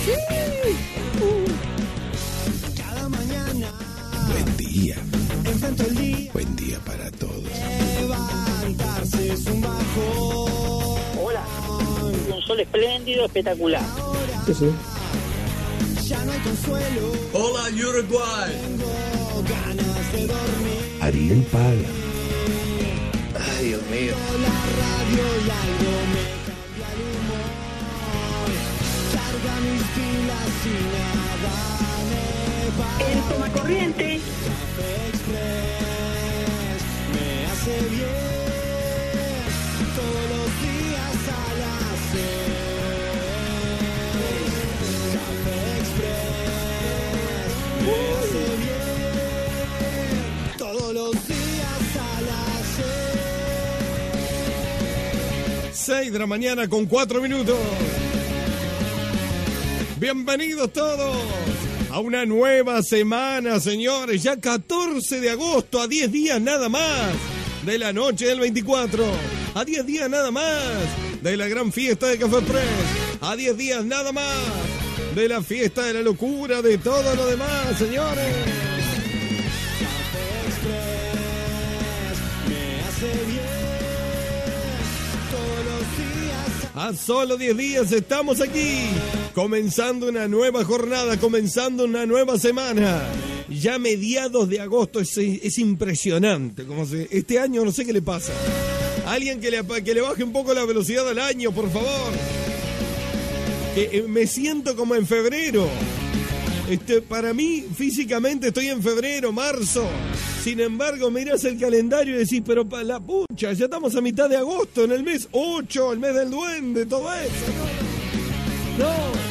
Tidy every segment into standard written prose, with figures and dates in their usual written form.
Cada mañana. Buen día. Enfrento el día. Buen día para todos. Levantarse es un bajón. Hola. Un sol espléndido, espectacular. Sí. Ya no hay consuelo. Hola, Uruguay. Tengo ganas de dormir. Ariel Paga. Ay, Dios mío. La radio y algo me cambia el humor. Carga mis pilas y nada me va. El tomacorriente. Café Express me hace bien. Todos los días a las 6. Café Express me hace bien. Todos los días a las 6 de la mañana con 4 minutos. Bienvenidos todos a una nueva semana, señores. Ya 14 de agosto, a 10 días nada más de la noche del 24. A 10 días nada más de la gran fiesta de Café Express. A 10 días nada más de la fiesta de la locura, de todo lo demás, señores. Café Express me hace bien. Todos los días. A solo 10 días estamos aquí, comenzando una nueva jornada, comenzando una nueva semana. Ya mediados de agosto es impresionante. Este año no sé qué le pasa. Alguien que le baje un poco la velocidad al año, por favor. Que me siento como en febrero. Para mí, físicamente, estoy en febrero, marzo. Sin embargo, mirás el calendario y decís, pero para la pucha, ya estamos a mitad de agosto, en el mes 8, el mes del duende, todo eso. No.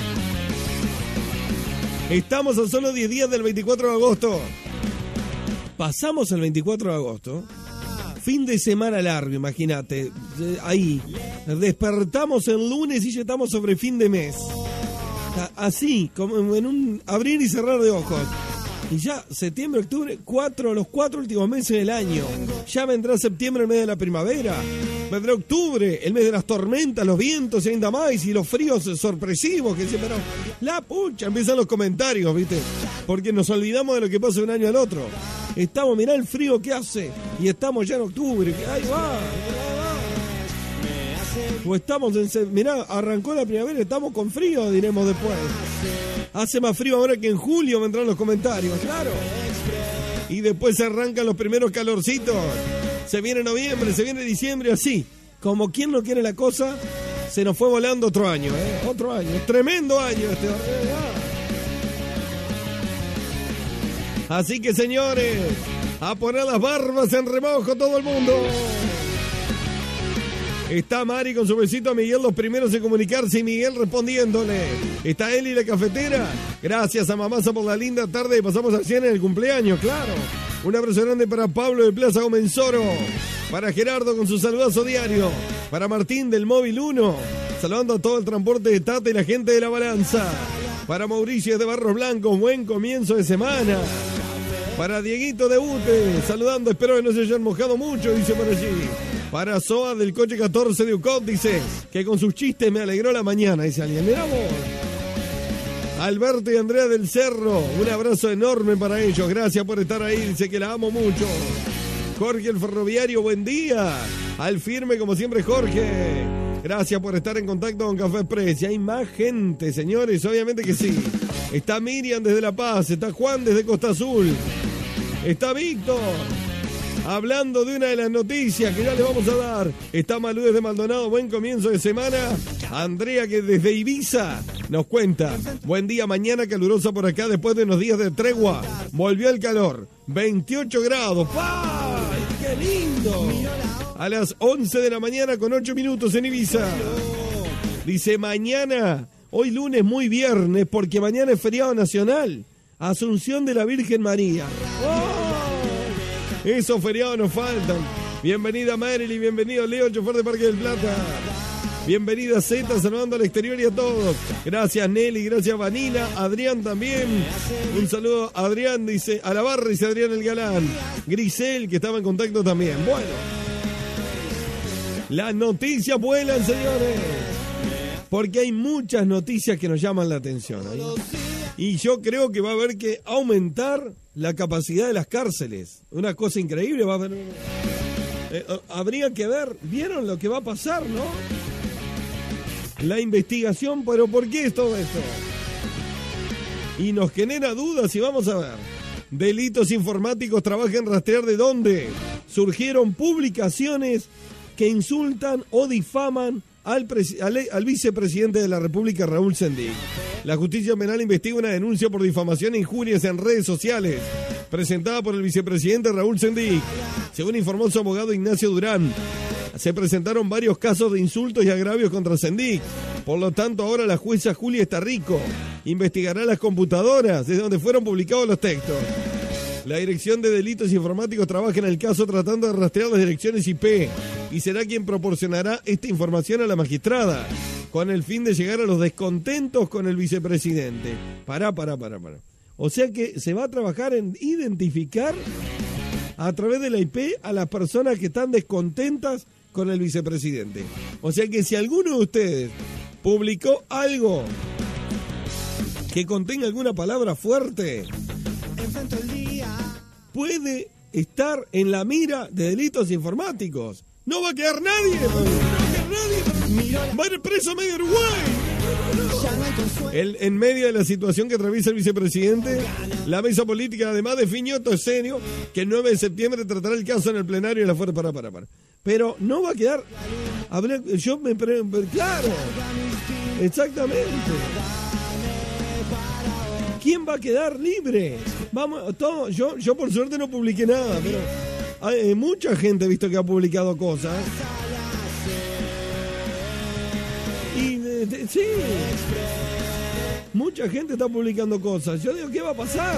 Estamos a solo 10 días del 24 de agosto. Pasamos el 24 de agosto. Fin de semana largo, imagínate. Ahí. Despertamos el lunes y ya estamos sobre fin de mes. Así, como en un abrir y cerrar de ojos. Y ya, septiembre, octubre, los 4 últimos meses del año. Ya vendrá septiembre, el mes de la primavera. Vendrá octubre, el mes de las tormentas, los vientos y ainda más, y los fríos sorpresivos. Que pero la pucha, empiezan los comentarios, ¿viste? Porque nos olvidamos de lo que pasa de un año al otro. Estamos, mirá el frío que hace, y estamos ya en octubre. Ahí va. O estamos mirá, arrancó la primavera, estamos con frío, diremos después. Hace más frío ahora que en julio, vendrán los comentarios, claro. Y después se arrancan los primeros calorcitos. Se viene noviembre, se viene diciembre, así. Como quien no quiere la cosa, se nos fue volando otro año, Otro año, tremendo año este. Así que, señores, a poner las barbas en remojo todo el mundo. Está Mari con su besito a Miguel, los primeros en comunicarse, y Miguel respondiéndole. Está Eli la cafetera. Gracias a Mamasa por la linda tarde. Pasamos al 100 en el cumpleaños, claro. Un abrazo grande para Pablo de Plaza Comenzoro. Para Gerardo con su saludazo diario. Para Martín del Móvil 1. Saludando a todo el transporte de Tata y la gente de la Balanza. Para Mauricio de Barros Blancos, buen comienzo de semana. Para Dieguito de Ute, saludando, espero que no se hayan mojado mucho, dice por allí. Para Soa del coche 14 de UCOT, dice que con sus chistes me alegró la mañana, dice alguien. Mirá vos. Alberto y Andrea del Cerro, un abrazo enorme para ellos, gracias por estar ahí, dice que la amo mucho. Jorge el Ferroviario, buen día. Al firme como siempre, Jorge. Gracias por estar en contacto con Café Express. Y hay más gente, señores, obviamente que sí. Está Miriam desde La Paz, está Juan desde Costa Azul, está Víctor, hablando de una de las noticias que ya les vamos a dar. Está Malú desde Maldonado, buen comienzo de semana. Andrea que desde Ibiza nos cuenta, buen día, mañana calurosa por acá después de unos días de tregua. Volvió el calor, 28 grados. ¡Ay, qué lindo! A las 11 de la mañana con 8 minutos en Ibiza. Dice mañana... Hoy lunes muy viernes, porque mañana es feriado nacional. Asunción de la Virgen María. ¡Oh! Esos feriados nos faltan. Bienvenida Marilyn, bienvenido Leo, chofer de Parque del Plata. Bienvenida Zeta, saludando al exterior y a todos. Gracias Nelly, gracias Vanina, Adrián también. Un saludo a Adrián, dice, a la barra, dice Adrián el Galán. Grisel, que estaba en contacto también. Bueno. Las noticias vuelan, señores. Porque hay muchas noticias que nos llaman la atención. Y yo creo que va a haber que aumentar la capacidad de las cárceles. Una cosa increíble va a haber. Habría que ver, ¿vieron lo que va a pasar, no? La investigación, pero ¿por qué es todo esto? Y nos genera dudas y vamos a ver. Delitos informáticos trabajan en rastrear de dónde surgieron publicaciones que insultan o difaman al vicepresidente de la República, Raúl Sendic. La justicia penal investiga una denuncia por difamación e injurias en redes sociales presentada por el vicepresidente Raúl Sendic. Según informó su abogado Ignacio Durán, se presentaron varios casos de insultos y agravios contra Sendic. Por lo tanto, ahora la jueza Julia Estarrico investigará las computadoras desde donde fueron publicados los textos. La Dirección de Delitos Informáticos trabaja en el caso tratando de rastrear las direcciones IP y será quien proporcionará esta información a la magistrada con el fin de llegar a los descontentos con el vicepresidente. Pará. O sea que se va a trabajar en identificar a través de la IP a las personas que están descontentas con el vicepresidente. O sea que si alguno de ustedes publicó algo que contenga alguna palabra fuerte, puede estar en la mira de delitos informáticos. No va a quedar nadie. Va a ir preso a medio Uruguay. En medio de la situación que atraviesa el vicepresidente, la mesa política además definió, esto es serio, que el 9 de septiembre tratará el caso en el plenario de la fuerza. Para. Pero no va a quedar. Claro. Exactamente. ¿Quién va a quedar libre? Vamos, todo. Yo por suerte no publiqué nada, pero hay mucha gente he visto que ha publicado cosas. Y sí, mucha gente está publicando cosas. Yo digo, ¿qué va a pasar?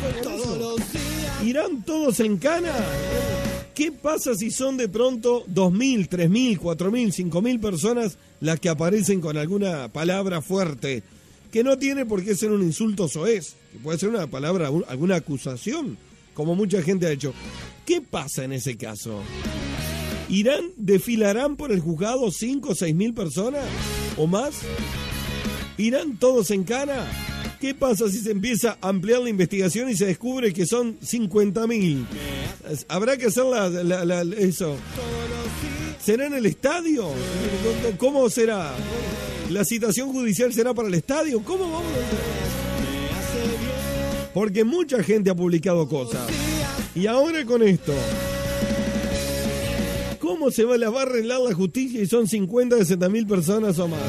¿Irán todos en cana? ¿Qué pasa si son de pronto 2.000, 3.000, 4.000, 5.000 personas las que aparecen con alguna palabra fuerte? Que no tiene por qué ser un insulto soez, que puede ser una palabra, alguna acusación, como mucha gente ha hecho. ¿Qué pasa en ese caso? ¿Desfilarán por el juzgado 5 o 6.000 personas o más? ¿Irán todos en cana? ¿Qué pasa si se empieza a ampliar la investigación y se descubre que son 50.000? Habrá que hacer eso. ¿Será en el estadio? ¿Cómo será? ¿La citación judicial será para el estadio? ¿Cómo vamos a hacer? Porque mucha gente ha publicado cosas. Y ahora con esto, ¿cómo se va a arreglar la justicia y son 50 de 60.000 personas o más?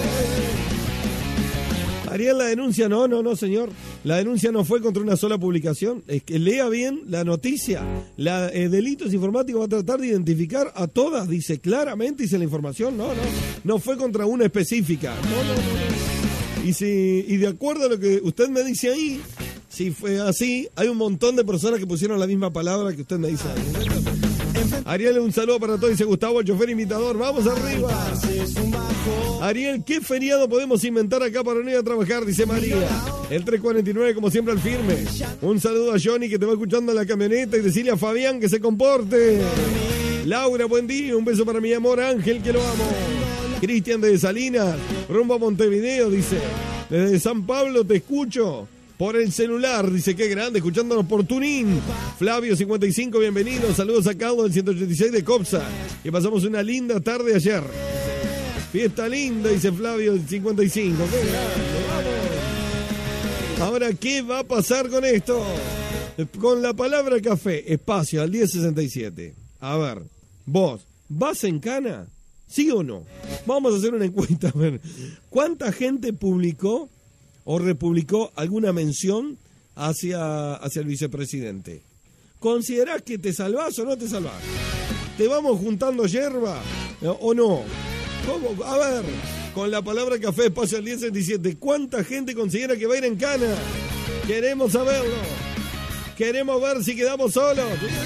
¿Harían la denuncia? No, señor. La denuncia no fue contra una sola publicación. Es que lea bien la noticia. Delitos informáticos va a tratar de identificar a todas. Dice claramente, dice la información. No fue contra una específica. No. Y de acuerdo a lo que usted me dice ahí, si fue así, hay un montón de personas que pusieron la misma palabra que usted me dice ahí. Ariel, un saludo para todos, dice Gustavo, el chofer imitador. ¡Vamos arriba! Ariel, ¿qué feriado podemos inventar acá para no ir a trabajar? Dice María. El 349, como siempre, al firme. Un saludo a Johnny, que te va escuchando en la camioneta, y decirle a Fabián que se comporte. Laura, buen día. Un beso para mi amor Ángel, que lo amo. Cristian de Salinas, rumbo a Montevideo, dice. Desde San Pablo te escucho por el celular, dice, qué grande, escuchándonos por Tunín. Flavio 55, bienvenido. Saludos a Carlos del 186 de Copsa. Y pasamos una linda tarde ayer. Fiesta linda, dice Flavio 55. Qué grande, vamos. Ahora, ¿qué va a pasar con esto? Con la palabra café, espacio al 1067. A ver, vos, ¿vas en cana? ¿Sí o no? Vamos a hacer una encuesta, a ver. ¿Cuánta gente publicó o republicó alguna mención hacia el vicepresidente? ¿Considerás que te salvás o no te salvás? ¿Te vamos juntando yerba o no? ¿Cómo? A ver, con la palabra café, espacio al 1067, ¿cuánta gente considera que va a ir en cana? Queremos saberlo. Queremos ver si quedamos solos.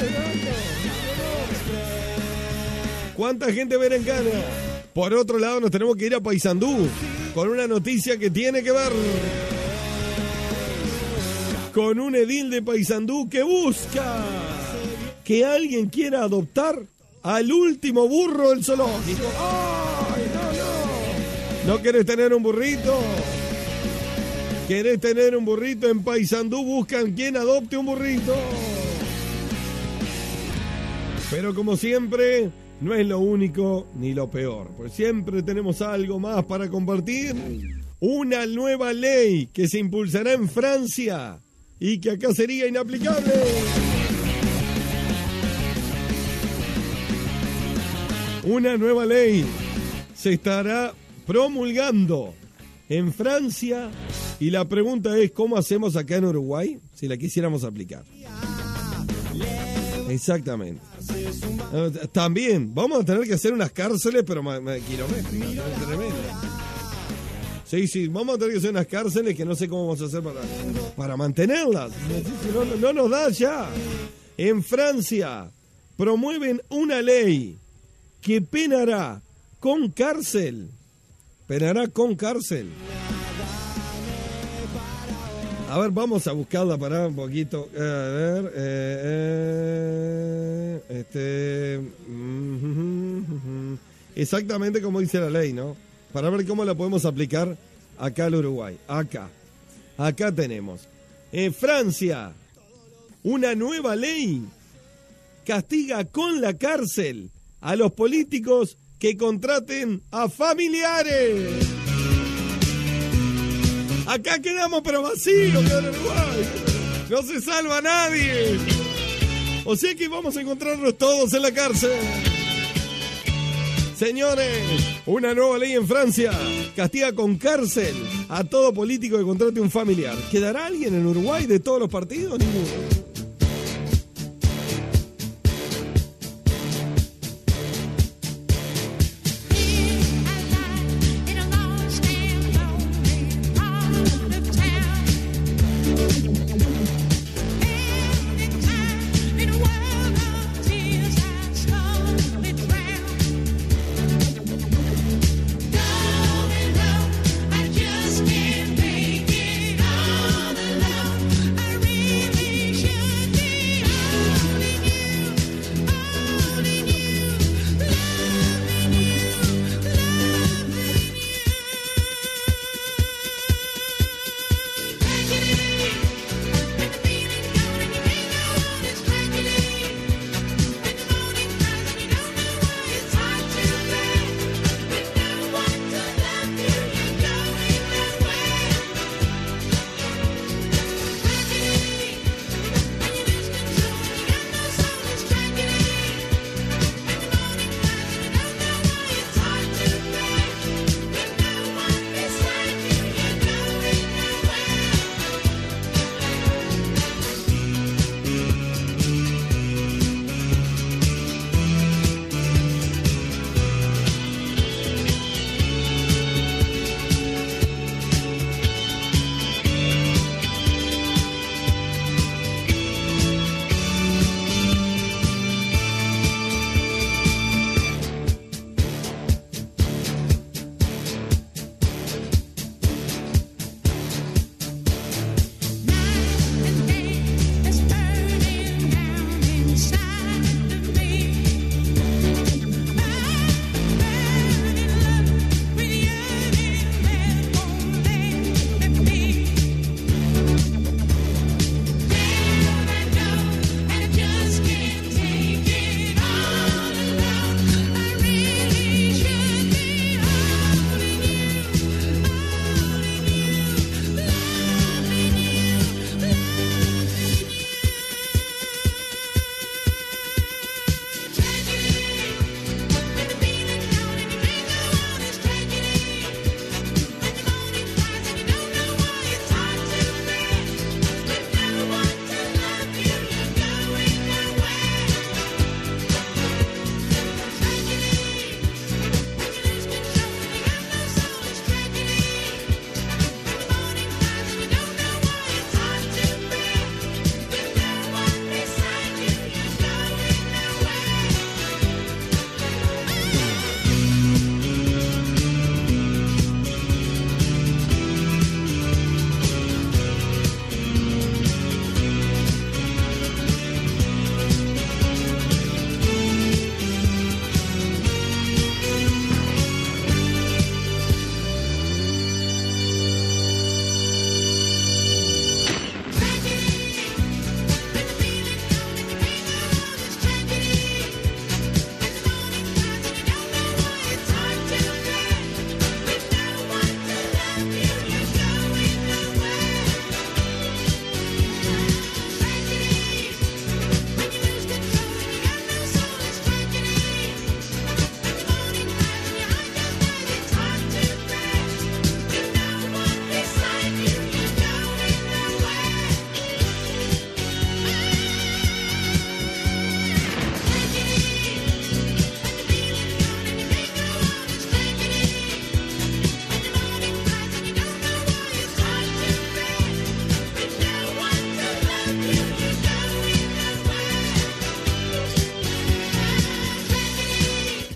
¿Cuánta gente va a ir en cana? Por otro lado, nos tenemos que ir a Paysandú con una noticia que tiene que ver con un edil de Paysandú que busca que alguien quiera adoptar al último burro del zoológico. ¡Ay, ¿No querés tener un burrito? ¿Querés tener un burrito? En Paysandú buscan quien adopte un burrito. Pero como siempre, no es lo único ni lo peor, pues siempre tenemos algo más para compartir. Una nueva ley que se impulsará en Francia y que acá sería inaplicable. Una nueva ley se estará promulgando en Francia y la pregunta es ¿cómo hacemos acá en Uruguay si la quisiéramos aplicar? Exactamente. También vamos a tener que hacer unas cárceles, pero kilométricas, tremendo. Sí, vamos a tener que hacer unas cárceles que no sé cómo vamos a hacer para mantenerlas. No nos da ya. En Francia promueven una ley que penará con cárcel. Penará con cárcel. A ver, vamos a buscarla para un poquito. A ver. Exactamente como dice la ley, ¿no? Para ver cómo la podemos aplicar acá al Uruguay. Acá tenemos. Francia, una nueva ley castiga con la cárcel a los políticos que contraten a familiares. Acá quedamos pero vacíos en Uruguay. No se salva nadie. O sea que vamos a encontrarnos todos en la cárcel. Señores, una nueva ley en Francia castiga con cárcel a todo político que contrate un familiar. ¿Quedará alguien en Uruguay de todos los partidos? Ninguno.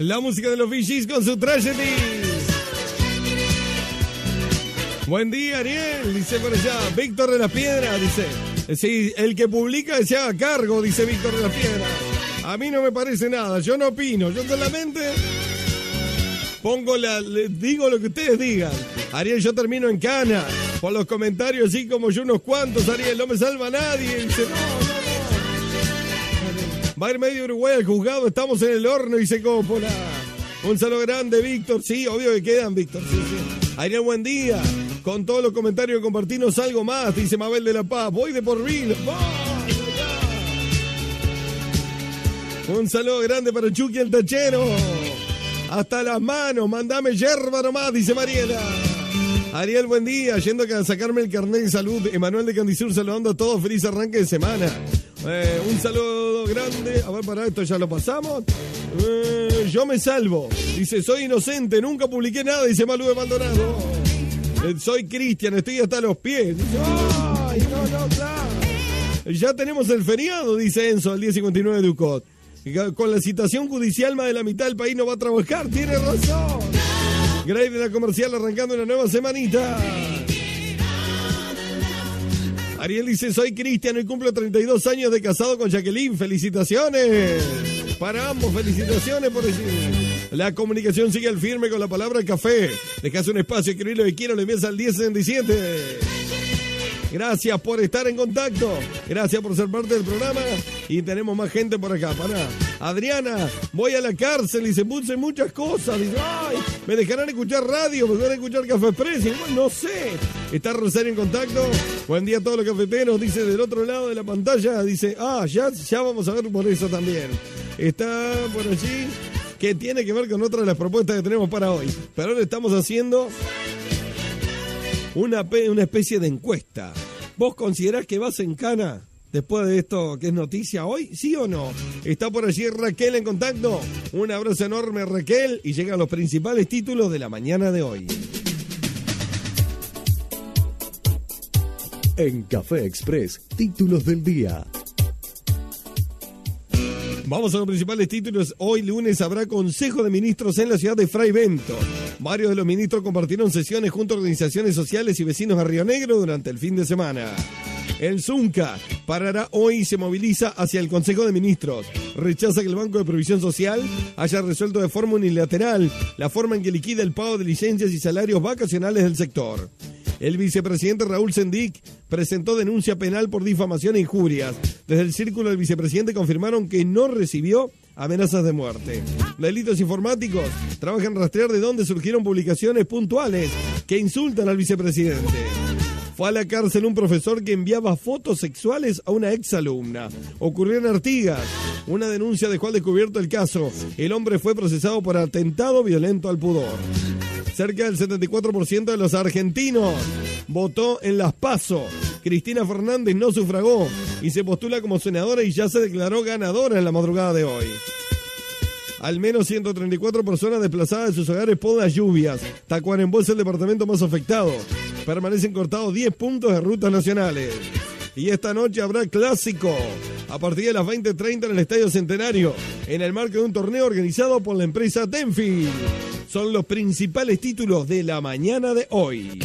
La música de los Bee Gees con su Tragedy. Buen día, Ariel, dice por allá. Víctor de la Piedra, dice. Sí, el que publica se haga cargo, dice Víctor de la Piedra. A mí no me parece nada, yo no opino, yo solamente digo lo que ustedes digan. Ariel, yo termino en cana. Por los comentarios, así como yo unos cuantos, Ariel, no me salva nadie. Dice, no. Va a ir medio Uruguay al juzgado, estamos en el horno, dice Coppola. Un saludo grande, Víctor. Sí, obvio que quedan, Víctor. Sí. Ariel, buen día. Con todos los comentarios compartirnos algo más, dice Mabel de la Paz. Voy de por vino. Un saludo grande para Chucky el Tachero. Hasta las manos, mandame yerba nomás, dice Mariela. Ariel, buen día. Yendo a sacarme el carnet de salud. Emanuel de Candisur saludando a todos. Feliz arranque de semana. Un saludo grande. A ver, para esto ya lo pasamos. Yo me salvo. Dice, soy inocente, nunca publiqué nada, dice Malú de Maldonado. Soy Cristian, estoy hasta los pies. Dice, ay, no, claro. Ya tenemos el feriado, dice Enzo, al 10:59 de UCOT. Con la citación judicial, más de la mitad del país no va a trabajar. Tiene razón. Grey de la Comercial arrancando una nueva semanita. Ariel dice, soy Cristiano y cumplo 32 años de casado con Jacqueline. ¡Felicitaciones! Para ambos, felicitaciones por decir. La comunicación sigue al firme con la palabra café. Dejas un espacio, escribir lo que quiero, le envías al 1067. Gracias por estar en contacto. Gracias por ser parte del programa. Y tenemos más gente por acá. Para Adriana, voy a la cárcel y se puse muchas cosas. Dice, ay, me dejarán escuchar radio, me dejarán escuchar Café Express. Bueno, no sé. Está Rosario en contacto. Buen día a todos los cafeteros. Dice del otro lado de la pantalla. Dice, ya vamos a ver por eso también. Está por allí. Que tiene que ver con otra de las propuestas que tenemos para hoy. Pero ahora estamos haciendo una especie de encuesta. ¿Vos considerás que vas en cana después de esto que es noticia hoy? ¿Sí o no? Está por allí Raquel en contacto. Un abrazo enorme, Raquel. Y llegan los principales títulos de la mañana de hoy. En Café Express, títulos del día. Vamos a los principales títulos. Hoy lunes habrá Consejo de Ministros en la ciudad de Fray Bento. Varios de los ministros compartieron sesiones junto a organizaciones sociales y vecinos de Río Negro durante el fin de semana. El Zunca parará hoy y se moviliza hacia el Consejo de Ministros. Rechaza que el Banco de Previsión Social haya resuelto de forma unilateral la forma en que liquida el pago de licencias y salarios vacacionales del sector. El vicepresidente Raúl Sendic presentó denuncia penal por difamación e injurias. Desde el círculo del vicepresidente confirmaron que no recibió amenazas de muerte. Delitos informáticos trabajan en rastrear de dónde surgieron publicaciones puntuales que insultan al vicepresidente. Fue a la cárcel un profesor que enviaba fotos sexuales a una exalumna. Ocurrió en Artigas. Una denuncia dejó al descubierto el caso. El hombre fue procesado por atentado violento al pudor. Cerca del 74% de los argentinos votó en las PASO. Cristina Fernández no sufragó y se postula como senadora y ya se declaró ganadora en la madrugada de hoy. Al menos 134 personas desplazadas de sus hogares por las lluvias. Tacuarembó es el departamento más afectado. Permanecen cortados 10 puntos de rutas nacionales. Y esta noche habrá clásico a partir de las 20:30 en el Estadio Centenario, en el marco de un torneo organizado por la empresa Tenfield. Son los principales títulos de la mañana de hoy.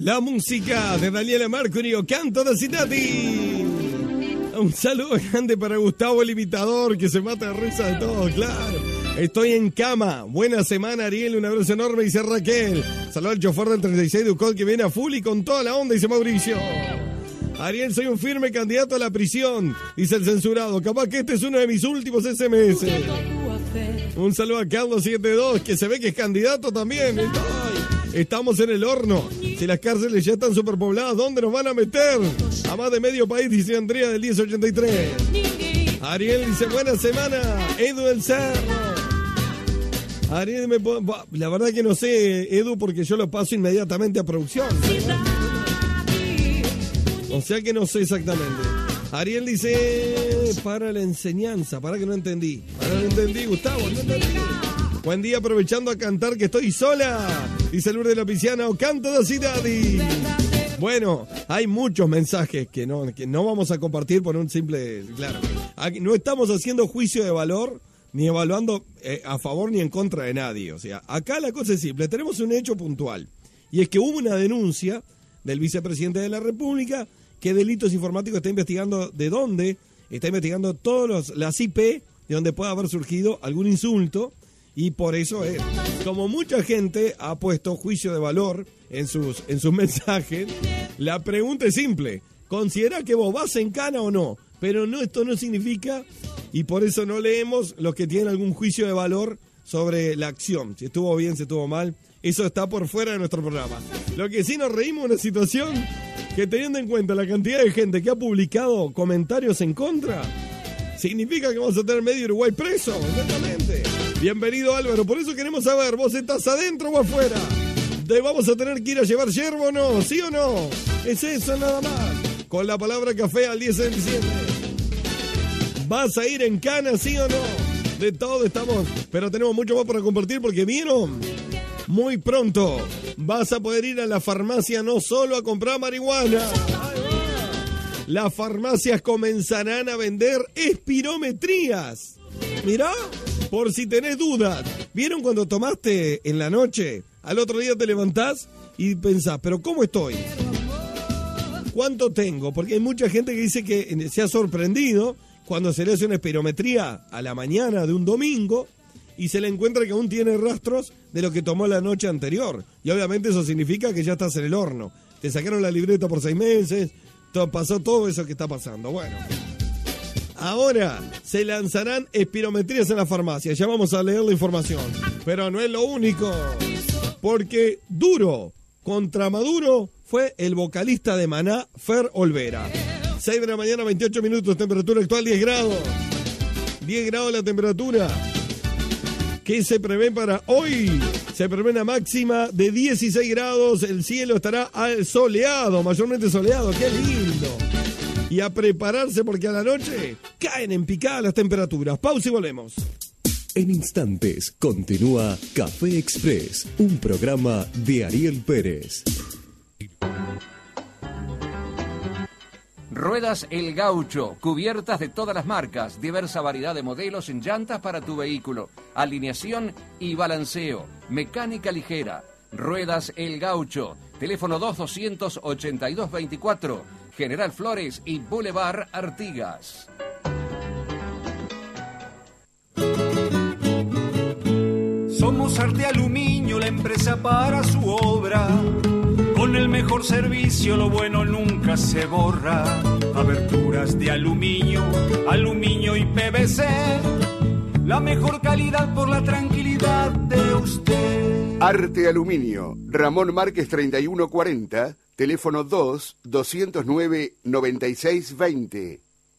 La música de Daniela Mercurio, Canto da Cidade. Un saludo grande para Gustavo, el imitador, que se mata de risa de todo, claro. Estoy en cama. Buena semana, Ariel. Un abrazo enorme, dice Raquel. Saludo al chofer del 36 de Ucol que viene a full y con toda la onda, dice Mauricio. Ariel, soy un firme candidato a la prisión, dice el censurado. Capaz que este es uno de mis últimos SMS. Un saludo a Carlos 72, que se ve que es candidato también. Ay, estamos en el horno. Si las cárceles ya están superpobladas, ¿dónde nos van a meter? A más de medio país, dice Andrea del 1083. Ariel dice, buena semana. Edu del Cerro. Ariel, la verdad que no sé, Edu, porque yo lo paso inmediatamente a producción. O sea que no sé exactamente. Ariel dice, para la enseñanza, para que no entendí. Gustavo, no entendí. Buen día, aprovechando a cantar que estoy sola. Dice Lourdes de la Pisciana, o canto da cidade. Bueno, hay muchos mensajes que no vamos a compartir por un simple... Claro, aquí no estamos haciendo juicio de valor, ni evaluando a favor ni en contra de nadie. O sea, acá la cosa es simple. Tenemos un hecho puntual. Y es que hubo una denuncia del vicepresidente de la República que Delitos Informáticos está investigando de dónde, está investigando todas las IP de donde pueda haber surgido algún insulto. Y por eso es, como mucha gente ha puesto juicio de valor en sus mensajes, la pregunta es simple: ¿considera que vos vas en cana o no? Pero no, esto no significa, y por eso no leemos los que tienen algún juicio de valor sobre la acción, si estuvo bien, si estuvo mal. Eso está por fuera de nuestro programa. Lo que sí nos reímos de una situación que, teniendo en cuenta la cantidad de gente que ha publicado comentarios en contra, significa que vamos a tener medio Uruguay preso. Exactamente. Bienvenido, Álvaro. Por eso queremos saber, ¿vos estás adentro o afuera? ¿Te vamos a tener que ir a llevar yerba o no? ¿Sí o no? Es eso nada más. Con la palabra café al 10 de diciembre. ¿Vas a ir en cana, sí o no? De todo estamos, pero tenemos mucho más para compartir porque vieron, muy pronto vas a poder ir a la farmacia no solo a comprar marihuana. Las farmacias comenzarán a vender espirometrías. Mirá, por si tenés dudas. ¿Vieron cuando tomaste en la noche? Al otro día te levantás y pensás, ¿pero cómo estoy? ¿Cuánto tengo? Porque hay mucha gente que dice que se ha sorprendido cuando se le hace una espirometría a la mañana de un domingo y se le encuentra que aún tiene rastros de lo que tomó la noche anterior. Y obviamente eso significa que ya estás en el horno. Te sacaron la libreta por 6 meses, pasó todo eso que está pasando. Bueno, ahora se lanzarán espirometrías en la farmacia. Ya vamos a leer la información. Pero no es lo único, porque duro contra Maduro fue el vocalista de Maná, Fer Olvera. 6 de la mañana, 28 minutos, temperatura actual 10 grados. 10 grados la temperatura. ¿Qué se prevé para hoy? Se prevé una máxima de 16 grados. El cielo estará soleado, mayormente soleado. ¡Qué lindo! Y a prepararse porque a la noche caen en picada las temperaturas. Pausa y volvemos. En instantes continúa Café Express, un programa de Ariel Pérez. Ruedas El Gaucho, cubiertas de todas las marcas, diversa variedad de modelos en llantas para tu vehículo, alineación y balanceo, mecánica ligera. Ruedas El Gaucho, teléfono 2282-24, General Flores y Boulevard Artigas. Somos Arte Aluminio, la empresa para su obra. Con el mejor servicio, lo bueno nunca se borra. Aberturas de aluminio, aluminio y PVC. La mejor calidad por la tranquilidad de usted. Arte Aluminio, Ramón Márquez 3140, teléfono 2-209-9620.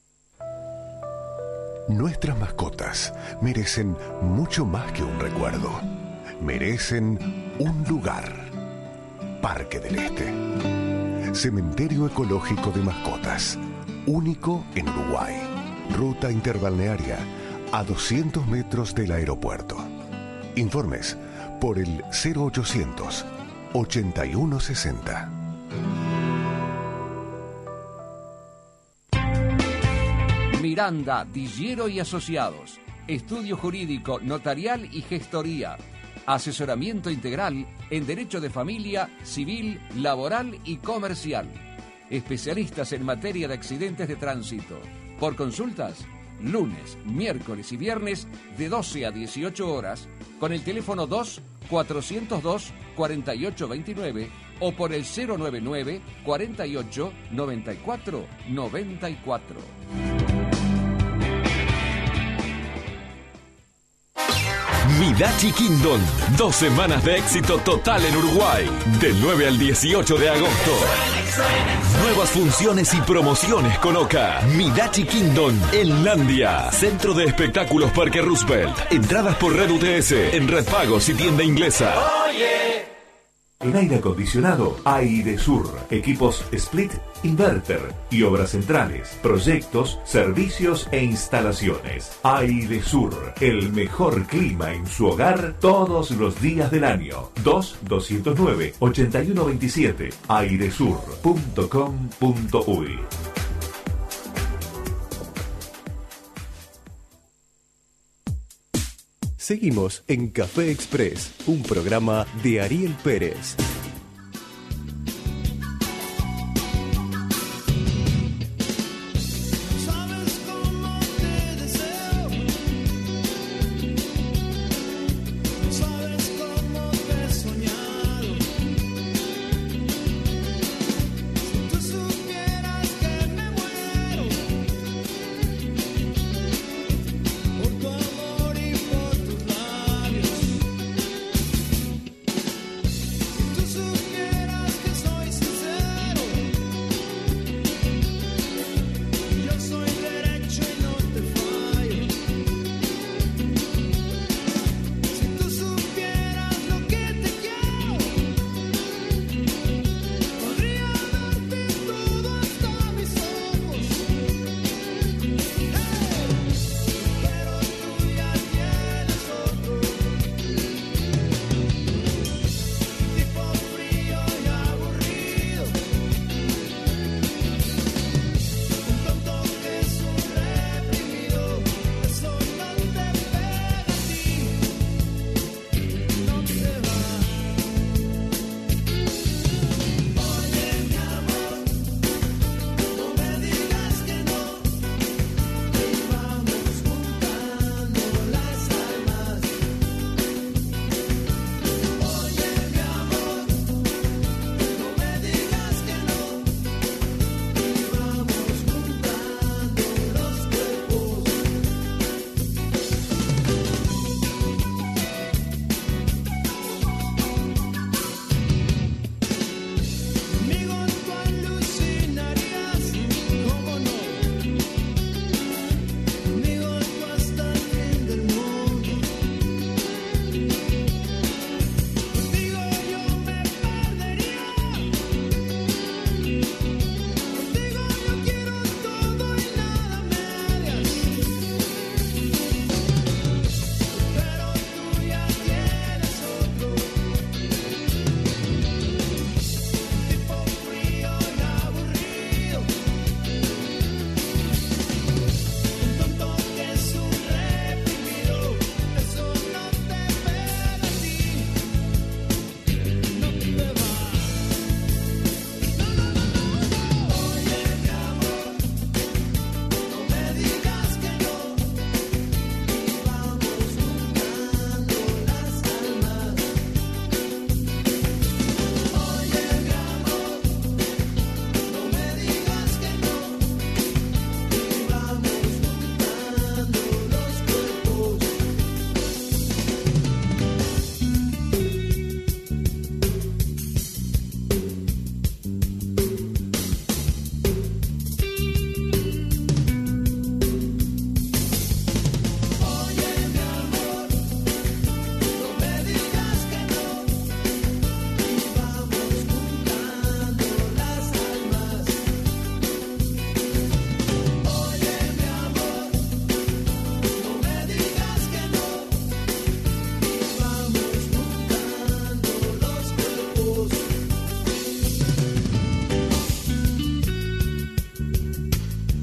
Nuestras mascotas merecen mucho más que un recuerdo. Merecen un lugar. Parque del Este. Cementerio ecológico de mascotas. Único en Uruguay. Ruta interbalnearia a 200 metros del aeropuerto. Informes por el 0800 8160. Miranda, Dillero y Asociados. Estudio jurídico, notarial y gestoría. Asesoramiento integral en Derecho de Familia, Civil, Laboral y Comercial. Especialistas en materia de accidentes de tránsito. Por consultas, lunes, miércoles y viernes de 12 a 18 horas con el teléfono 2-402-4829 o por el 099 48 94 94. Midachi Kingdom, 2 semanas de éxito total en Uruguay, del 9 al 18 de agosto. Nuevas funciones y promociones con Oca. Midachi Kingdom en Landia, Centro de Espectáculos Parque Roosevelt. Entradas por Red UTS, en Red Pagos y tienda inglesa. En aire acondicionado, Airesur. Equipos split, inverter y obras centrales. Proyectos, servicios e instalaciones. Airesur. El mejor clima en su hogar todos los días del año. 2-209-8127. airesur.com.uy. Seguimos en Café Express, un programa de Ariel Pérez.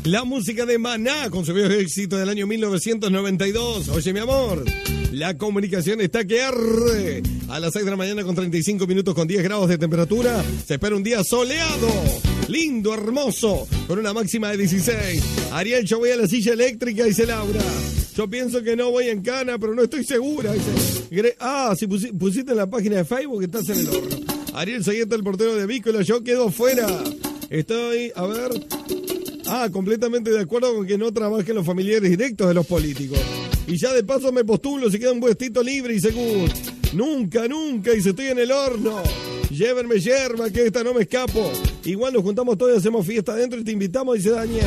La música de Maná con su viejo éxito del año 1992. Oye, mi amor, la comunicación está que arde. A las 6 de la mañana con 35 minutos con 10 grados de temperatura. Se espera un día soleado, lindo, hermoso, con una máxima de 16. Ariel, yo voy a la silla eléctrica, dice Laura. Yo pienso que no voy en cana, pero no estoy segura, dice. Si pusiste en la página de Facebook que estás en el horno. Ariel Sayeta, el portero de Vícola, yo quedo fuera. Estoy, a ver... completamente de acuerdo con que no trabajen los familiares directos de los políticos. Y ya de paso me postulo si queda un puestito libre y seguro. Nunca, y si estoy en el horno. Llévenme yerba, que esta no me escapo. Igual nos juntamos todos y hacemos fiesta adentro y te invitamos, dice Daniel.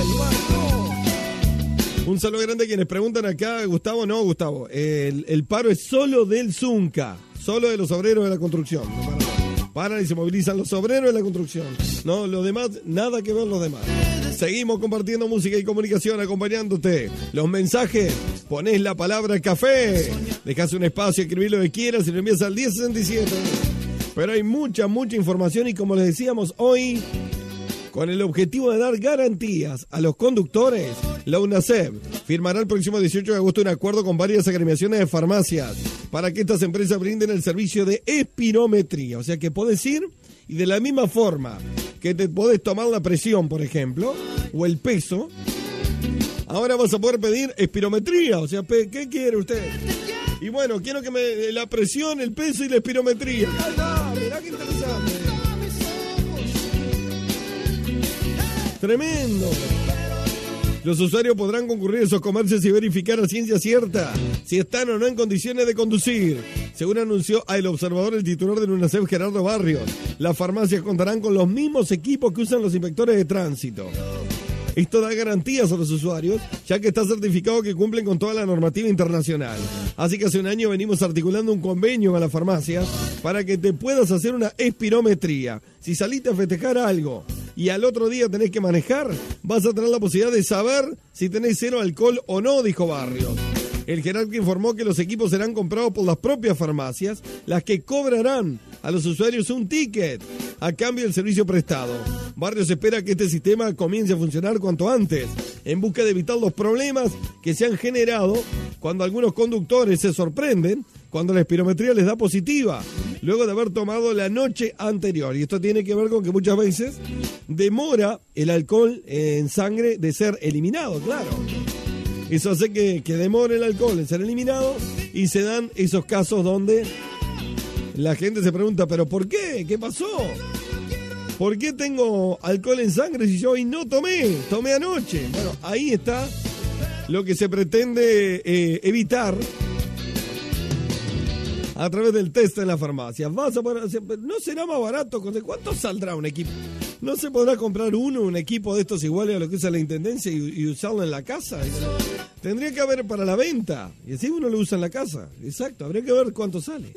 Un saludo grande a quienes preguntan acá, Gustavo, no, Gustavo. El paro es solo del Zunca, solo de los obreros de la construcción. Paran y se movilizan los obreros de la construcción. No, los demás, nada que ver los demás. Seguimos compartiendo música y comunicación, acompañándote. Los mensajes, ponés la palabra café. Dejás un espacio, escribís lo que quieras y lo envías al 1067. Pero hay mucha información y como les decíamos hoy, con el objetivo de dar garantías a los conductores, la UNACEF firmará el próximo 18 de agosto un acuerdo con varias agremiaciones de farmacias para que estas empresas brinden el servicio de espirometría. O sea que podés ir y de la misma forma que te podés tomar la presión, por ejemplo, o el peso, ahora vas a poder pedir espirometría. O sea, ¿qué quiere usted? Y bueno, quiero que me la presión, el peso y la espirometría. Mirá qué interesante. Tremendo. Los usuarios podrán concurrir a esos comercios y verificar a ciencia cierta si están o no en condiciones de conducir. Según anunció a El Observador el titular de UNACEF, Gerardo Barrios, las farmacias contarán con los mismos equipos que usan los inspectores de tránsito. Esto da garantías a los usuarios, ya que está certificado que cumplen con toda la normativa internacional. Así que hace un año venimos articulando un convenio con las farmacias para que te puedas hacer una espirometría. Si saliste a festejar algo y al otro día tenés que manejar, vas a tener la posibilidad de saber si tenés cero alcohol o no, dijo Barrios. El jerarca informó que los equipos serán comprados por las propias farmacias, las que cobrarán a los usuarios un ticket a cambio del servicio prestado. Barrios espera que este sistema comience a funcionar cuanto antes, en busca de evitar los problemas que se han generado cuando algunos conductores se sorprenden cuando la espirometría les da positiva, luego de haber tomado la noche anterior. Y esto tiene que ver con que muchas veces demora el alcohol en sangre de ser eliminado, claro. Eso hace que demore el alcohol en ser eliminado y se dan esos casos donde la gente se pregunta, ¿pero por qué? ¿Qué pasó? ¿Por qué tengo alcohol en sangre si yo hoy no tomé? Tomé anoche. Bueno, ahí está lo que se pretende evitar a través del test en la farmacia. Vas a poder, ¿no será más barato? ¿Cuánto saldrá un equipo? ¿No se podrá comprar un equipo de estos iguales a lo que usa la Intendencia y usarlo en la casa? Tendría que haber para la venta. Y así uno lo usa en la casa. Exacto, habría que ver cuánto sale.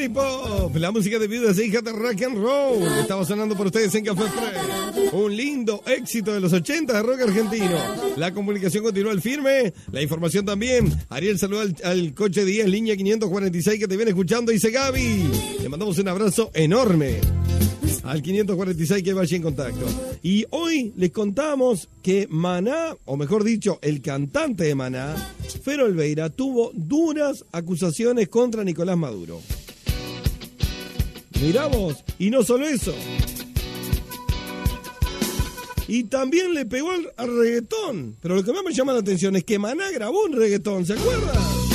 Lollipop, la música de viudas e hijas de rock and roll. Estaba sonando por ustedes en Café Express. Un lindo éxito de los 80 de rock argentino. La comunicación continúa al firme, la información también. Ariel saluda al coche 10, línea 546 que te viene escuchando, dice Gaby. Le mandamos un abrazo enorme al 546 que vaya en contacto. Y hoy les contamos que Maná, o mejor dicho, el cantante de Maná, Fero Olveira, tuvo duras acusaciones contra Nicolás Maduro. Mirá vos, y no solo eso. Y también le pegó al reggaetón. Pero lo que más me llama la atención es que Maná grabó un reggaetón, ¿se acuerdan?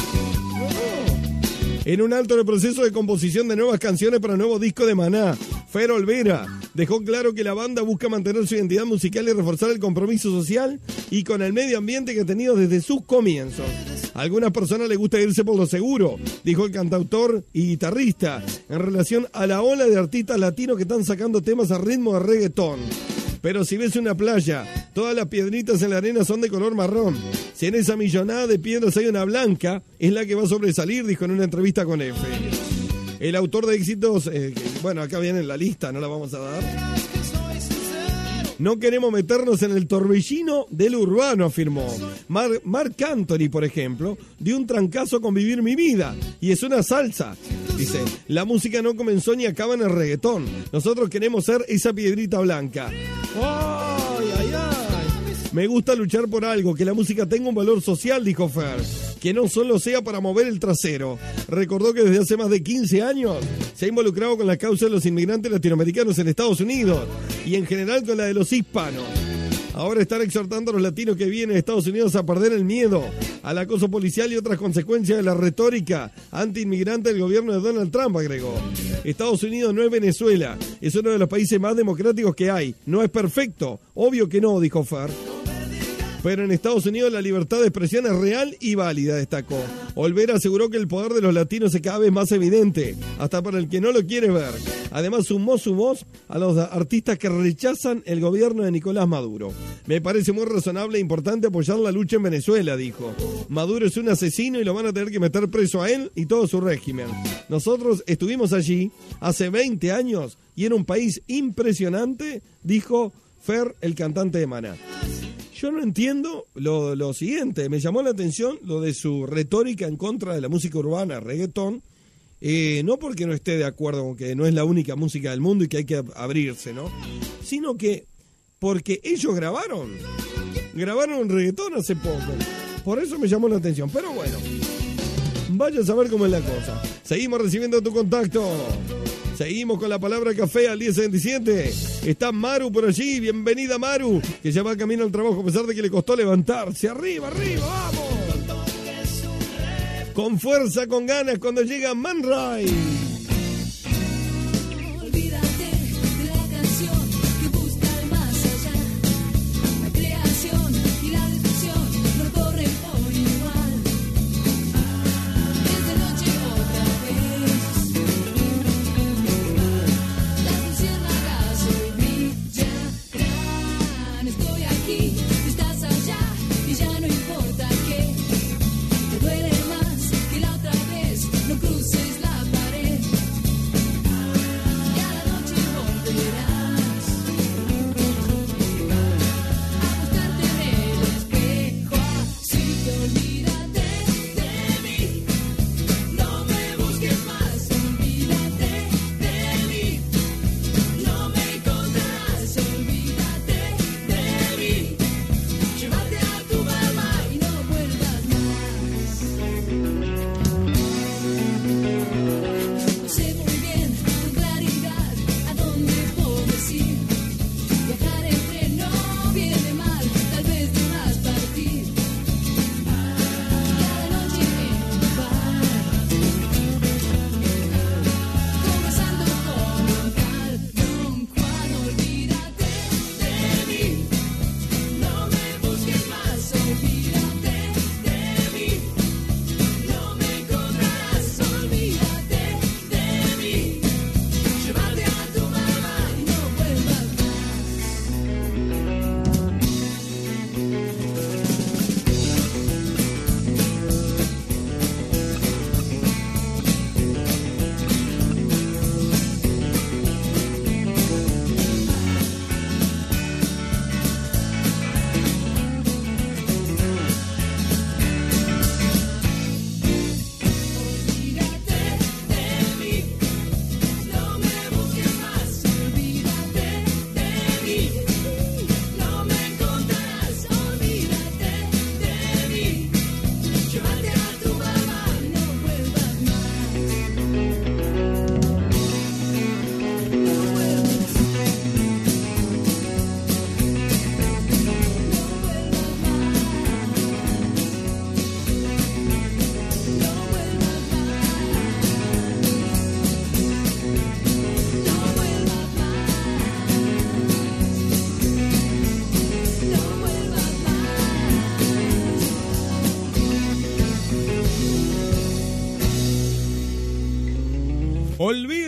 En un alto en el proceso de composición de nuevas canciones para el nuevo disco de Maná, Fero Olveira dejó claro que la banda busca mantener su identidad musical y reforzar el compromiso social y con el medio ambiente que ha tenido desde sus comienzos. A algunas personas les gusta irse por lo seguro, dijo el cantautor y guitarrista, en relación a la ola de artistas latinos que están sacando temas a ritmo de reggaetón. Pero si ves una playa, todas las piedritas en la arena son de color marrón. Si en esa millonada de piedras hay una blanca, es la que va a sobresalir, dijo en una entrevista con F. El autor de éxitos, bueno, acá viene en la lista, no la vamos a dar. No queremos meternos en el torbellino del urbano, afirmó. Marc Anthony, por ejemplo, dio un trancazo con Vivir mi vida, y es una salsa. Dice, la música no comenzó ni acaba en el reggaetón. Nosotros queremos ser esa piedrita blanca. ¡Ay, ay, ay! Me gusta luchar por algo, que la música tenga un valor social, dijo Fer. Que no solo sea para mover el trasero. Recordó que desde hace más de 15 años se ha involucrado con la causa de los inmigrantes latinoamericanos en Estados Unidos y en general con la de los hispanos. Ahora están exhortando a los latinos que vienen a Estados Unidos a perder el miedo al acoso policial y otras consecuencias de la retórica anti-inmigrante del gobierno de Donald Trump, agregó. Estados Unidos no es Venezuela, es uno de los países más democráticos que hay. No es perfecto, obvio que no, dijo Fer. Pero en Estados Unidos la libertad de expresión es real y válida, destacó. Olvera aseguró que el poder de los latinos es cada vez más evidente, hasta para el que no lo quiere ver. Además sumó su voz a los artistas que rechazan el gobierno de Nicolás Maduro. Me parece muy razonable e importante apoyar la lucha en Venezuela, dijo. Maduro es un asesino y lo van a tener que meter preso a él y todo su régimen. Nosotros estuvimos allí hace 20 años y era un país impresionante, dijo Fer, el cantante de Maná. Yo no entiendo lo siguiente, me llamó la atención lo de su retórica en contra de la música urbana, reggaetón, no porque no esté de acuerdo con que no es la única música del mundo y que hay que abrirse, ¿no? Sino que porque ellos grabaron un reggaetón hace poco, por eso me llamó la atención, pero bueno, vaya a saber cómo es la cosa. Seguimos recibiendo tu contacto. Seguimos con la palabra café al 1077. Está Maru por allí. Bienvenida, Maru, que ya va camino al trabajo a pesar de que le costó levantarse. Arriba, arriba, vamos. Con fuerza, con ganas, cuando llega Man Ray. Duele más que la otra vez, no cruces la pared.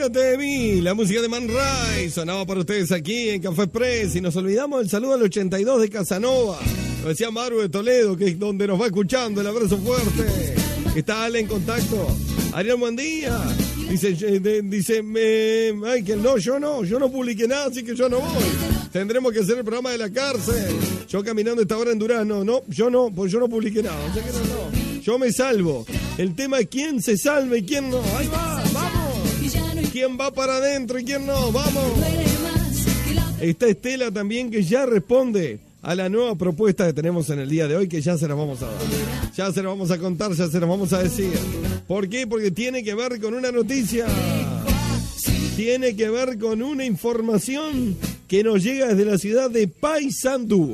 Olvídate de mí, la música de Man Ray sonaba para ustedes aquí en Café Express y nos olvidamos del saludo al 82 de Casanova. Lo decía Maru de Toledo, que es donde nos va escuchando. El abrazo fuerte. Está Ale en contacto. Ariel, buen día. Dice, ay, que no, yo no publiqué nada, así que yo no voy. Tendremos que hacer el programa de la cárcel. Yo caminando esta hora en Durazno, no, yo no, pues yo no publiqué nada. O sea que no. Yo me salvo. El tema es quién se salve y quién no. Ahí va, vamos. ¿Quién va para adentro y quién no? Vamos. Está Estela también, que ya responde a la nueva propuesta que tenemos en el día de hoy, que ya se la vamos a dar. Ya se la vamos a contar, ya se la vamos a decir. ¿Por qué? Porque tiene que ver con una noticia. Tiene que ver con una información que nos llega desde la ciudad de Paysandú.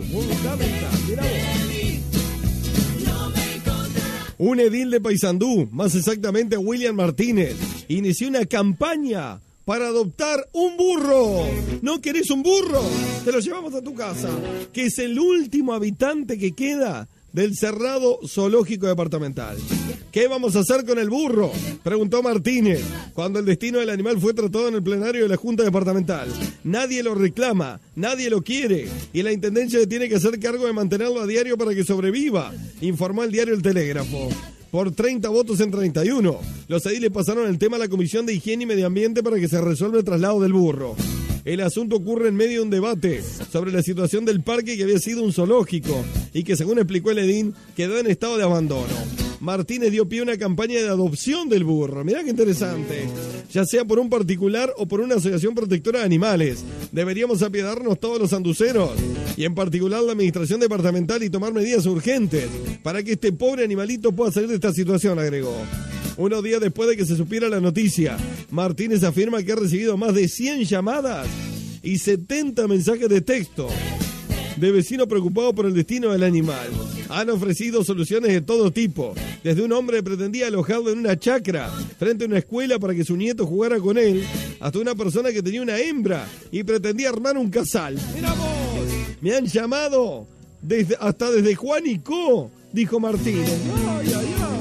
Un edil de Paysandú, más exactamente William Martínez, inició una campaña para adoptar un burro. ¿No querés un burro? Te lo llevamos a tu casa, que es el último habitante que queda del cerrado zoológico departamental. ¿Qué vamos a hacer con el burro?, preguntó Martínez, cuando el destino del animal fue tratado en el plenario de la Junta Departamental. Nadie lo reclama, nadie lo quiere, y la Intendencia se tiene que hacer cargo de mantenerlo a diario para que sobreviva, informó el diario El Telégrafo. Por 30 votos en 31, los ediles pasaron el tema a la Comisión de Higiene y Medio Ambiente para que se resuelva el traslado del burro. El asunto ocurre en medio de un debate sobre la situación del parque, que había sido un zoológico y que, según explicó el edil, quedó en estado de abandono. Martínez dio pie a una campaña de adopción del burro. Mirá qué interesante. Ya sea por un particular o por una asociación protectora de animales. Deberíamos apiadarnos todos los sanduceros, y en particular la administración departamental, y tomar medidas urgentes para que este pobre animalito pueda salir de esta situación, agregó. Unos días después de que se supiera la noticia, Martínez afirma que ha recibido más de 100 llamadas y 70 mensajes de texto de vecinos preocupados por el destino del animal. Han ofrecido soluciones de todo tipo, desde un hombre que pretendía alojarlo en una chacra frente a una escuela para que su nieto jugara con él, hasta una persona que tenía una hembra y pretendía armar un casal. ¡Mira vos! Me han llamado hasta desde Juanico, dijo Martínez. ¡Ay, ay, ay!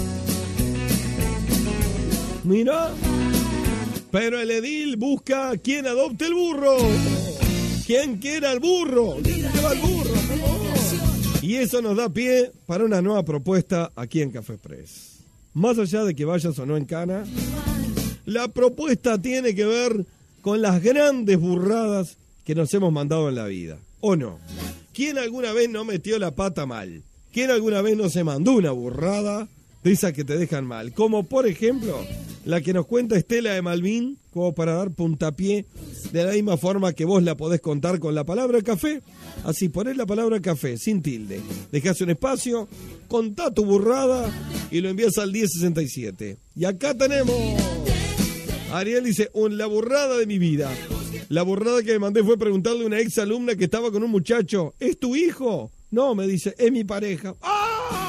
Mira, pero el edil busca a quien adopte el burro. ¿Quién quiera el burro? ¿Quién lleva el burro? Y eso nos da pie para una nueva propuesta aquí en Café Express. Más allá de que vayas o no en cana, la propuesta tiene que ver con las grandes burradas que nos hemos mandado en la vida. ¿O no? ¿Quién alguna vez no metió la pata mal? ¿Quién alguna vez no se mandó una burrada de esas que te dejan mal? Como por ejemplo la que nos cuenta Estela de Malvin, como para dar puntapié, de la misma forma que vos la podés contar con la palabra café. Así, ponés la palabra café, sin tilde, dejás un espacio, contá tu burrada y lo envías al 1067. Y acá tenemos. Ariel dice, la burrada de mi vida. La burrada que me mandé fue preguntarle a una ex alumna que estaba con un muchacho, ¿es tu hijo? No, me dice, es mi pareja. ¡Ah!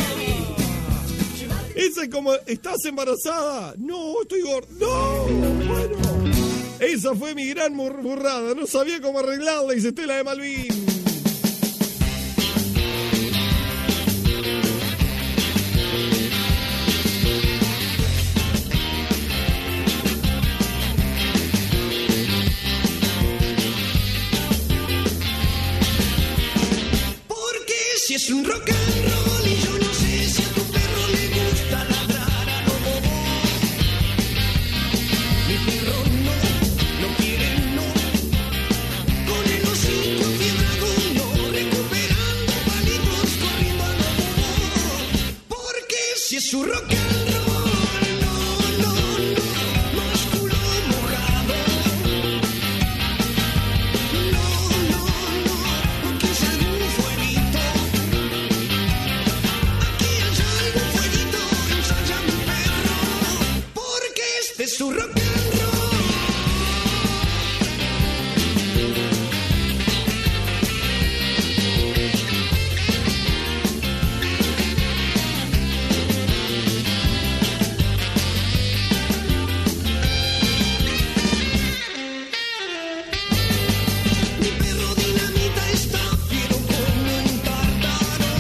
Esa es como, ¿estás embarazada? No, estoy gordo. No, bueno. Esa fue mi gran burrada. No sabía cómo arreglarla, dice Estela de Malvin. Porque si es un rock and roll y yo no sé si a tu perro le gusta ladrar a lo bobo. Mi perro no quiere no. Con el hocico fiebrado no, recuperando palitos, corriendo a lo bobo. Porque si es un rock and roll, no, músculo mojado. No, aquí hay algún fueguito. Aquí hay algún fueguito, ensaya mi perro. Porque este es su rock and roll. Mi perro dinamita está fiero como un tártaro.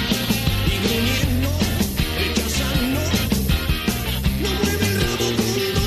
Y gruñendo, rechazando, no mueve el rabo con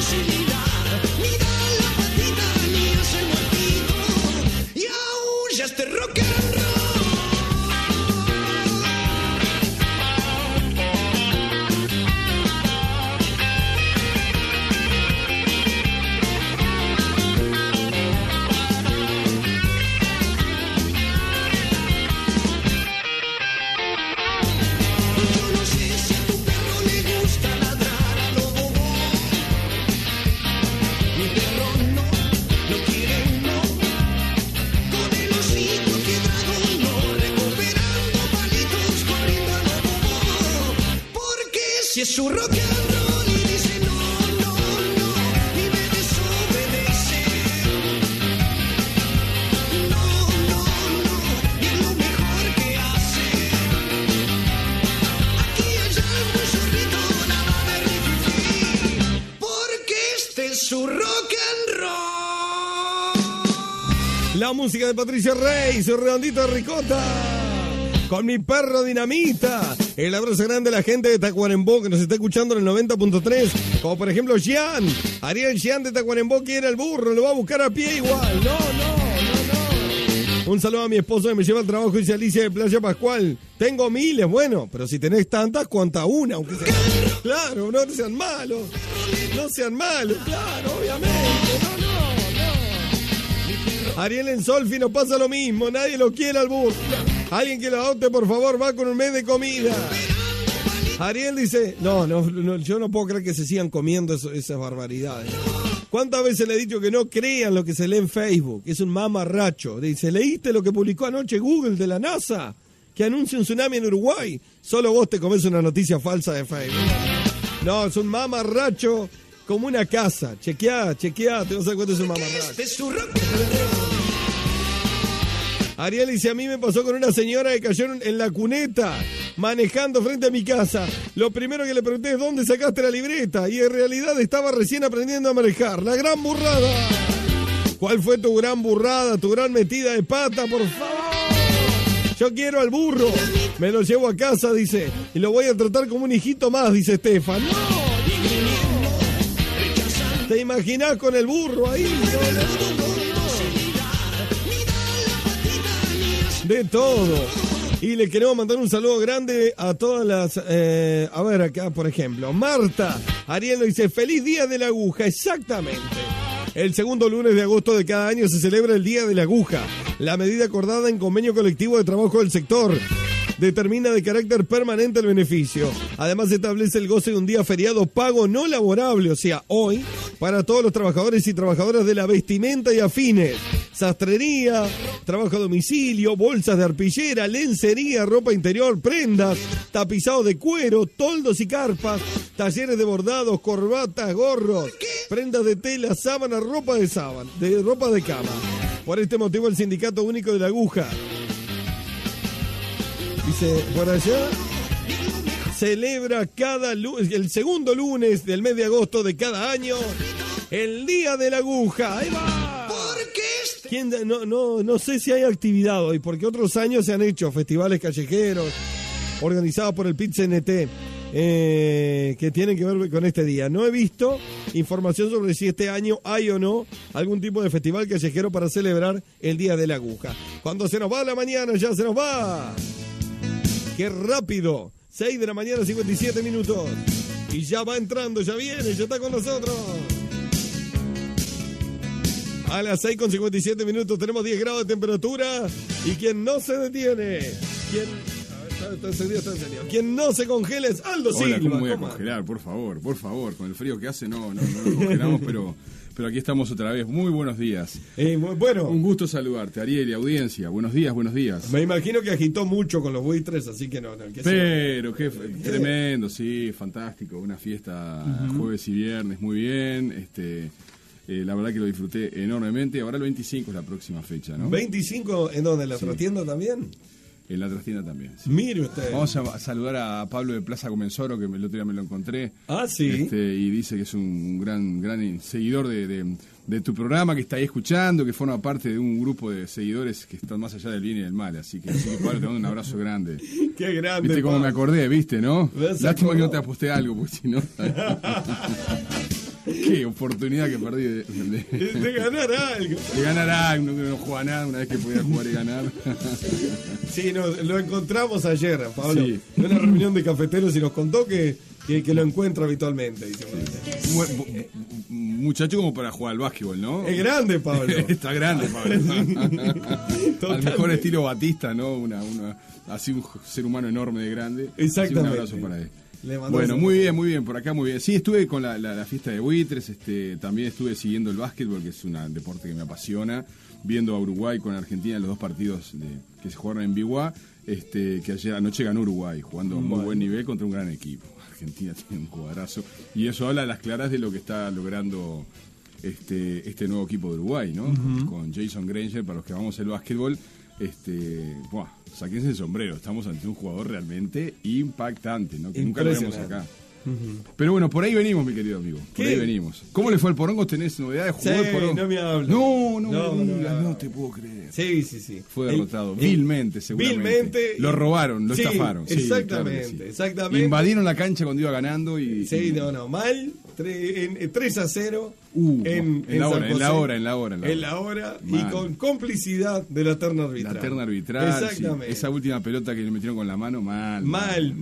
es su rock and roll y dice no, no, no, y me desobedece. No, no, no, y es lo mejor que hace. Aquí allá es muy zorrito, nada de rififi, porque este es su rock and roll. La música de Patricia Rey, su redondito de ricota. Con mi perro Dinamita. El abrazo grande a la gente de Tacuarembó que nos está escuchando en el 90.3. Como por ejemplo Jean. Ariel Jean de Tacuarembó quiere el burro. Lo va a buscar a pie igual. No. Un saludo a mi esposo que me lleva al trabajo, dice Alicia de Playa Pascual. Tengo miles, bueno, pero si tenés tantas, cuanta una, aunque sea. Claro, no sean malos. No sean malos, claro, obviamente. No. Ariel en Solfi nos pasa lo mismo, nadie lo quiere al burro. Alguien que lo adopte, por favor, va con un mes de comida. Ariel dice, no, yo no puedo creer que se sigan comiendo esas barbaridades. ¿Cuántas veces le he dicho que no crean lo que se lee en Facebook? Es un mamarracho. Dice, ¿leíste lo que publicó anoche Google de la NASA? Que anuncia un tsunami en Uruguay. Solo vos te comés una noticia falsa de Facebook. No, es un mamarracho como una casa. Chequeá, te vas a dar cuenta, es un mamarracho. Ariel dice, a mí me pasó con una señora que cayó en la cuneta manejando frente a mi casa. Lo primero que le pregunté es ¿dónde sacaste la libreta? Y en realidad estaba recién aprendiendo a manejar. ¡La gran burrada! ¿Cuál fue tu gran burrada, tu gran metida de pata, por favor? Yo quiero al burro. Me lo llevo a casa, dice. Y lo voy a tratar como un hijito más, dice Estefan. ¡No! ¿Te imaginás con el burro ahí? No. De todo. Y le queremos mandar un saludo grande a todas las... a ver, acá, por ejemplo, Marta. Ariel nos dice, feliz día de la aguja. Exactamente. El segundo lunes de agosto de cada año se celebra el Día de la Aguja. La medida acordada en convenio colectivo de trabajo del sector determina de carácter permanente el beneficio. Además establece el goce de un día feriado pago no laborable, o sea, hoy, para todos los trabajadores y trabajadoras de la vestimenta y afines. Sastrería, trabajo a domicilio, bolsas de arpillera, lencería, ropa interior, prendas, tapizado de cuero, toldos y carpas, talleres de bordados, corbatas, gorros, prendas de tela, sábana, ropa de cama. Por este motivo el Sindicato Único de la Aguja, dice, por allá, celebra el segundo lunes del mes de agosto de cada año el Día de la Aguja. ¡Ahí va! No sé si hay actividad hoy, porque otros años se han hecho festivales callejeros organizados por el PIT-CNT que tienen que ver con este día. No he visto información sobre si este año hay o no algún tipo de festival callejero para celebrar el Día de la Aguja. Cuando se nos va la mañana, ya se nos va. ¡Qué rápido! 6 de la mañana, 57 minutos. Y ya va entrando, ya viene, ya está con nosotros. A las 6:57 minutos tenemos 10 grados de temperatura. Y quien no se detiene, está encendido. Quien no se congela es Aldo Silva. ¿Cómo voy a congelar? Por favor. Con el frío que hace no nos congelamos, pero aquí estamos otra vez. Muy buenos días. Bueno. Un gusto saludarte, Ariel y audiencia. Buenos días. Me imagino que agitó mucho con los buitres, así que no. Pero qué tremendo, sí, fantástico. Una fiesta jueves y viernes, muy bien. La verdad que lo disfruté enormemente. Ahora el 25 es la próxima fecha, ¿no? ¿25 en dónde? ¿En la trastienda también? En la trastienda también. Sí. Mire usted. Vamos a saludar a Pablo de Plaza Comensoro, que el otro día me lo encontré. Ah, sí. Y dice que es un gran seguidor de tu programa, que está ahí escuchando, que forma parte de un grupo de seguidores que están más allá del bien y del mal. Así que Pablo, te mando un abrazo grande. Qué grande. Viste cómo me acordé, ¿viste, no? Lástima que no te aposté algo, porque si no... Qué oportunidad que perdí de ganar algo. De ganar algo, no juega nada, una vez que podía jugar y ganar. Sí, lo encontramos ayer, Pablo, en una reunión de cafeteros y nos contó que lo encuentra habitualmente. Dice, muchacho como para jugar al básquetbol, ¿no? Es grande, Pablo. Está grande, Pablo. Al mejor estilo Batista, ¿no? Así un ser humano enorme de grande. Exactamente. Un abrazo para él. Le mandamos Bueno, un muy bien, por acá muy bien. Sí, estuve con la fiesta de buitres, también estuve siguiendo el básquetbol, que es un deporte que me apasiona, viendo a Uruguay con Argentina en los dos partidos que se jugaron en Biwa, que ayer anoche ganó Uruguay, jugando a muy buen nivel contra un gran equipo. Argentina tiene un jugadorazo, y eso habla a las claras de lo que está logrando este nuevo equipo de Uruguay, ¿no? Con Jason Granger, para los que amamos el básquetbol. Sáquense el sombrero, estamos ante un jugador realmente impactante, ¿no? Que nunca lo vemos acá. Pero bueno, por ahí venimos, mi querido amigo. Por ahí venimos. ¿Cómo le fue al Porongo? ¿Tenés novedades? ¿Jugó el Porongo? No me hables. No te puedo creer. Sí. Fue derrotado, vilmente, seguramente. Vilmente. Lo robaron, lo estafaron. Sí, exactamente, claro que sí. exactamente. Invadieron la cancha cuando iba ganando y... Sí, mal. 3-0 en la hora. Y con complicidad de la terna arbitral. La terna arbitral. Exactamente. Sí. Esa última pelota que le metieron con la mano, mal.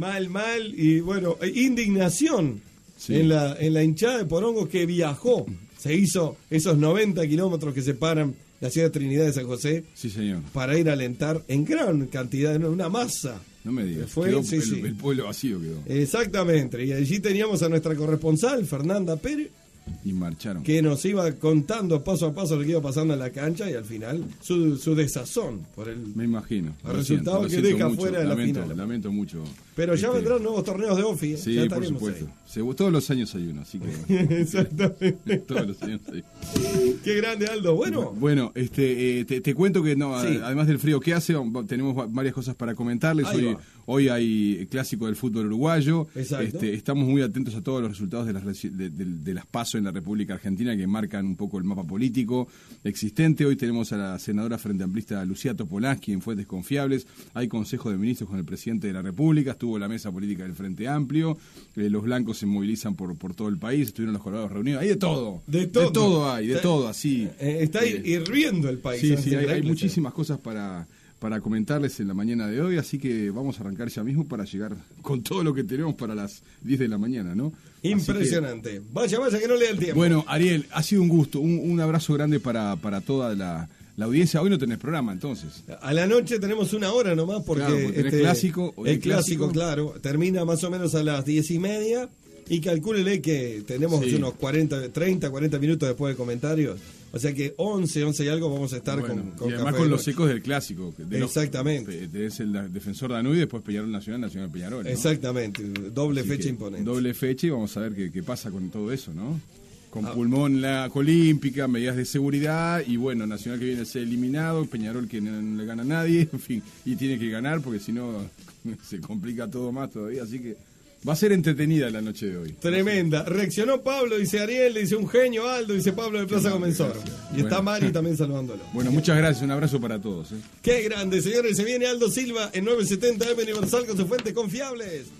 Y bueno, indignación en la hinchada de Porongo, que viajó. Se hizo esos 90 kilómetros que separan la ciudad de Trinidad de San José. Sí, señor. Para ir a alentar en gran cantidad, una masa. No me digas, quedó el pueblo vacío quedó. Exactamente, y allí teníamos a nuestra corresponsal, Fernanda Pérez, y marcharon, que nos iba contando paso a paso lo que iba pasando en la cancha, y al final su desazón por me imagino, el resultado que deja mucho, fuera de la final. Lamento mucho. Pero ya vendrán nuevos torneos de OFI. Sí, ya por supuesto. Todos los años hay uno, así que... Exactamente. Todos los años hay. Qué grande, Aldo. Bueno, te cuento que además del frío que hace, tenemos varias cosas para comentarles. Hoy hay clásico del fútbol uruguayo. Estamos muy atentos a todos los resultados de las PASO en la República Argentina, que marcan un poco el mapa político existente. Hoy tenemos a la senadora frente amplista Lucía Topolansky en Fuentes Confiables. Hay consejo de ministros con el presidente de la República. Estuvo la mesa política del Frente Amplio. Los blancos se movilizan por todo el país. Estuvieron los colorados reunidos. Hay de todo. De todo hay, de todo, así. Está hirviendo el país. Sí, hay muchísimas cosas para comentarles en la mañana de hoy, así que vamos a arrancar ya mismo para llegar con todo lo que tenemos para las 10 de la mañana, ¿no? Impresionante. Vaya, que no le da el tiempo. Bueno, Ariel, ha sido un gusto, un abrazo grande para toda la audiencia. Hoy no tenés programa, entonces. A la noche tenemos una hora nomás, porque clásico. El clásico, claro, termina más o menos a las 10:30. Y calcúlele que tenemos unos 40 minutos después de comentarios. O sea que 11 y algo vamos a estar con y además con los ecos del clásico. Exactamente. Es el defensor Danubio y después Peñarol Nacional Peñarol, ¿no? Exactamente. Doble fecha imponente. Doble fecha, y vamos a ver qué pasa con todo eso, ¿no? Con pulmón la olímpica, medidas de seguridad, y bueno, Nacional que viene a ser eliminado, Peñarol que no le gana a nadie, en fin, y tiene que ganar porque si no se complica todo más todavía, así que va a ser entretenida la noche de hoy. Tremenda. Reaccionó Pablo, dice Ariel, dice un genio, Aldo, dice Pablo de Plaza Comensoro. Y está Mari también saludándolo. Bueno, muchas gracias, un abrazo para todos. Qué grande, señores. Se viene Aldo Silva en 970 M Universal con sus fuentes confiables.